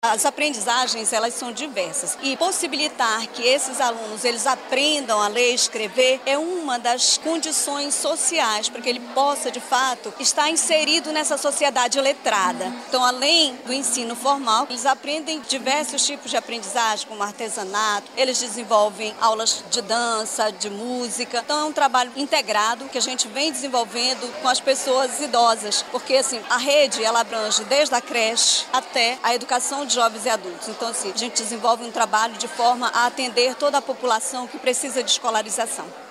As aprendizagens, elas são diversas e possibilitar que esses alunos eles aprendam a ler e escrever é uma das condições sociais para que ele possa, de fato, estar inserido nessa sociedade letrada. Então, além do ensino formal, eles aprendem diversos tipos de aprendizagem, como artesanato, eles desenvolvem aulas de dança, de música. Então, é um trabalho integrado que a gente vem desenvolvendo com as pessoas idosas, porque assim, a rede ela abrange desde a creche até a educação de jovens e adultos. Então, assim, a gente desenvolve um trabalho de forma a atender toda a população que precisa de escolarização.